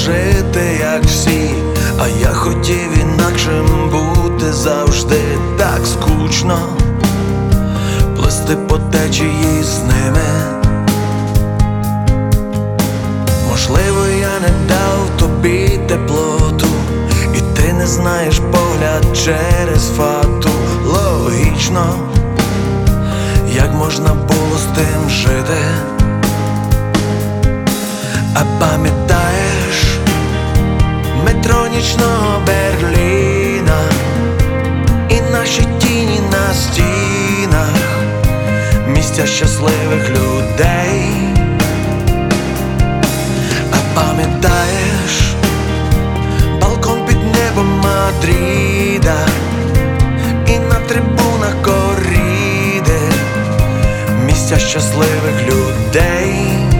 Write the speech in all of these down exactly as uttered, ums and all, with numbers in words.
жити, як всі, а я хотів інакшим бути завжди. Так скучно плисти по течії з ними. Можливо, я не дав тобі теплоту, і ти не знаєш погляд через фату. Логічно, як можна було з тим жити. А пам'ятаєш метро нічного Берліна і наші тіні на стінах, місця щасливих людей. А пам'ятаєш балкон під небом Мадріда і на трибунах коріди, місця щасливих людей.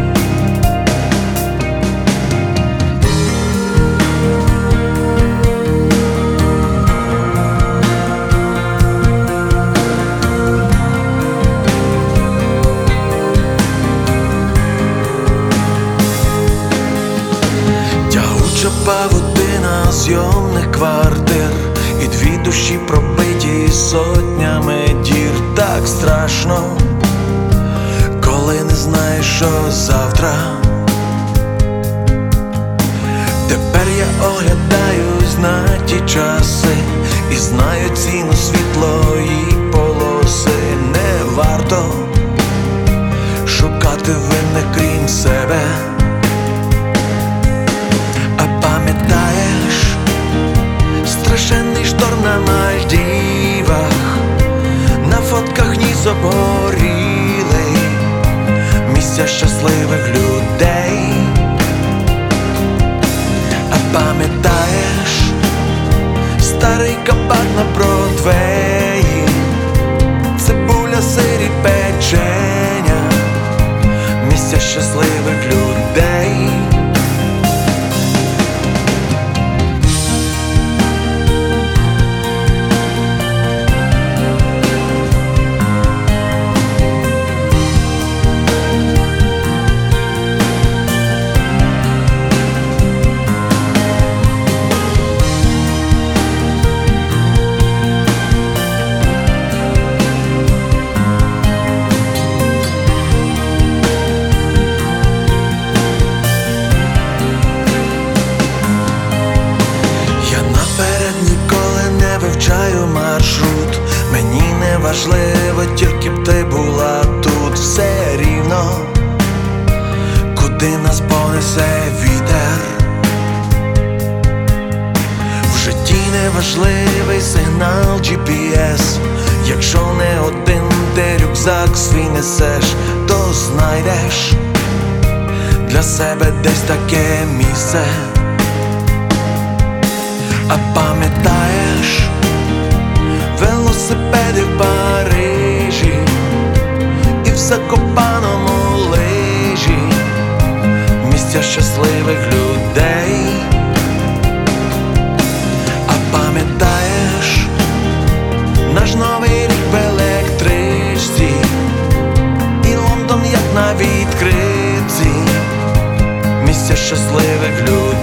Павутина зйомних квартир і дві душі пробиті сотнями дір. Так страшно, коли не знаєш, що завтра. Тепер я оглядаюсь на ті часи і знаю ціну світлої полоси. Не варто шукати винних крім себе. Пам'ятаєш страшенний шторм на Мальдівах, на фотках ніс обгорілий, місця щасливих людей. А пам'ятаєш старий кабак на Бродвеї, цибуля, сир і печеня, місця щасливих людей. Вивчаю маршрут, мені не важливо, тільки б ти була тут. Все рівно, куди нас понесе вітер. В житті не важливий сигнал джі пі ес. Якщо не один ти рюкзак свій несеш, то знайдеш для себе десь таке місце. А пам'ятаєш велосипеди в Парижі і в Закопаному лижі, місця щасливих людей. А пам'ятаєш наш новий рік в електричці і Лондон як на відкритці, місця щасливих людей.